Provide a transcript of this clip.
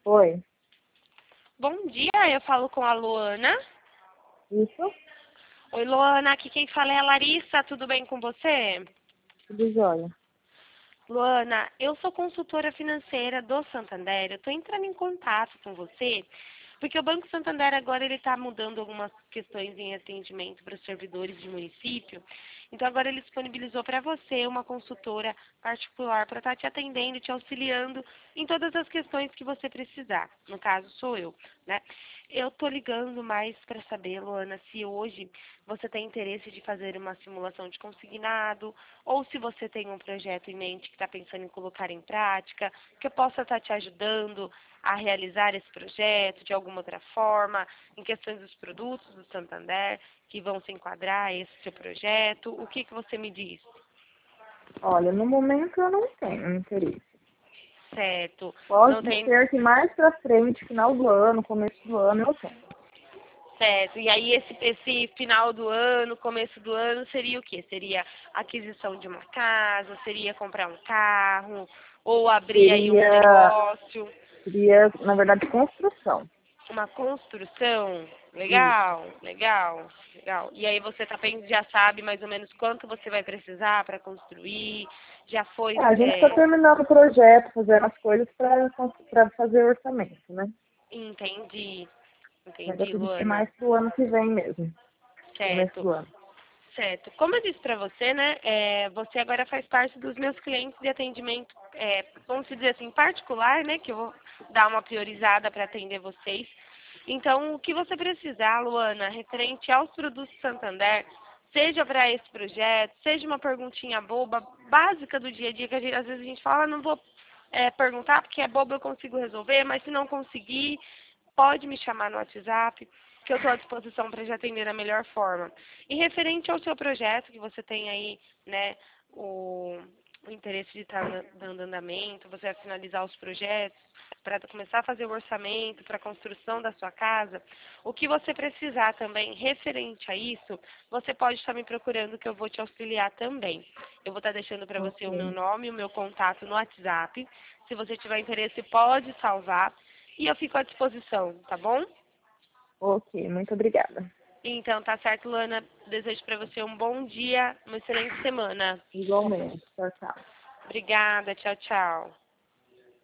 Oi, Bom dia, eu falo com a Luana. isso? Oi, Luana, aqui quem fala é a Larissa, tudo bem com você? Tudo jóia. Luana, eu sou consultora financeira do Santander, eu estou entrando em contato com você, porque o Banco Santander agora ele está mudando algumas questões em atendimento para os servidores de município, então agora ele disponibilizou para você uma consultora particular para estar te atendendo e te auxiliando em todas as questões que você precisar. No caso, sou eu, né? Eu tô ligando mais para saber, Luana, se hoje você tem interesse de fazer uma simulação de consignado ou se você tem um projeto em mente que está pensando em colocar em prática, que eu possa estar te ajudando a realizar esse projeto de alguma outra forma, em questões dos produtos do Santander que vão se enquadrar a esse seu projeto. O que você me diz? Olha, no momento eu não tenho interesse. Certo. Não Pode tem. ser que mais pra frente, final do ano, começo do ano, eu tenho. Certo. E aí esse final do ano, começo do ano, seria o quê? Seria aquisição de uma casa, seria comprar um carro, ou abrir aí um Seria, negócio, seria, na verdade, construção. uma construção. Isso. Legal, legal, legal. E aí você já sabe mais ou menos quanto você vai precisar para construir, já foi. A gente está terminando o projeto, fazendo as coisas para fazer orçamento, né? Entendi, Mas entendi, acredito que é Luana. mais pro ano que vem mesmo, começo Certo. do ano. Certo. Como eu disse para você, né, você agora faz parte dos meus clientes de atendimento, vamos dizer assim, particular, né, que eu vou dar uma priorizada para atender vocês. Então, o que você precisar, Luana, referente aos produtos Santander, seja para esse projeto, seja uma perguntinha boba, básica do dia a dia, que às vezes a gente fala, não vou perguntar porque é bobo, eu consigo resolver, mas se não conseguir, pode me chamar no WhatsApp, que eu estou à disposição para te atender da melhor forma. E referente ao seu projeto, que você tem aí, né, o interesse de estar dando andamento, você vai finalizar os projetos, para começar a fazer o orçamento, para a construção da sua casa, o que você precisar também referente a isso, você pode estar me procurando que eu vou te auxiliar também. Eu vou estar deixando para você o meu Ok. nome, o meu contato no WhatsApp. Se você tiver interesse, pode salvar. E eu fico à disposição, tá bom? Ok, muito obrigada. Então, tá certo, Luana. Desejo para você um bom dia, uma excelente semana. Igualmente. Tchau, tchau. Obrigada, tchau, tchau.